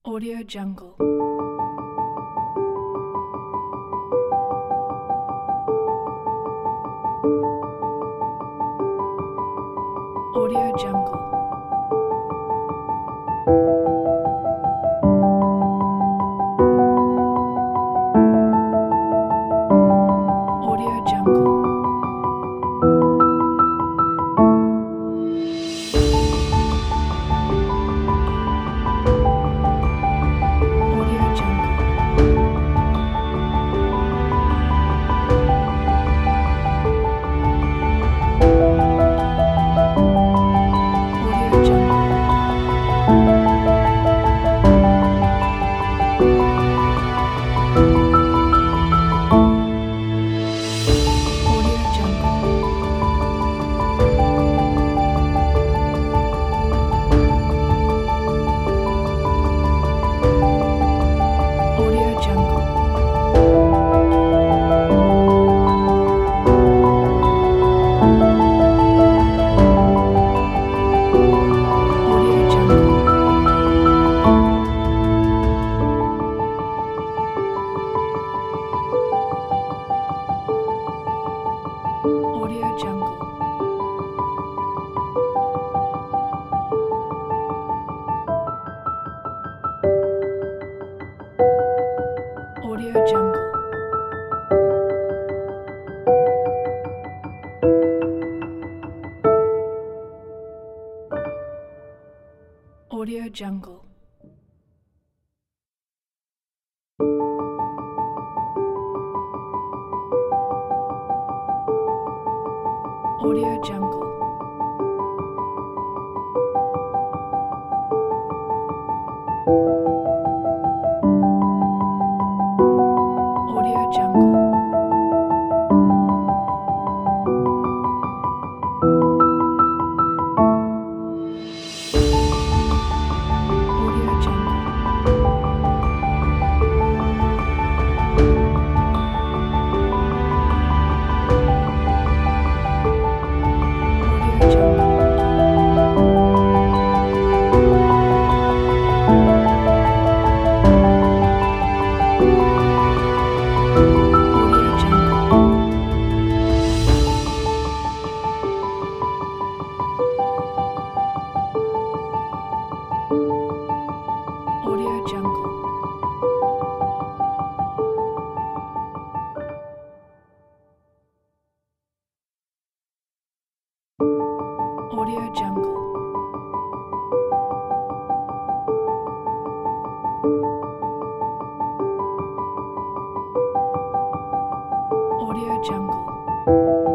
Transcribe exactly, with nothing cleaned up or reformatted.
Audio Jungle. Audio Jungle. Audio Jungle. Audio Jungle. Audio Jungle. Audio Jungle. Audio Jungle. Audio Jungle. Audio Jungle. Audio Jungle. Audio Jungle. Audio Jungle. Audio Jungle. Audio Jungle. Audio Jungle. Audio Jungle. Audio Jungle. Audio Jungle. Audio Jungle.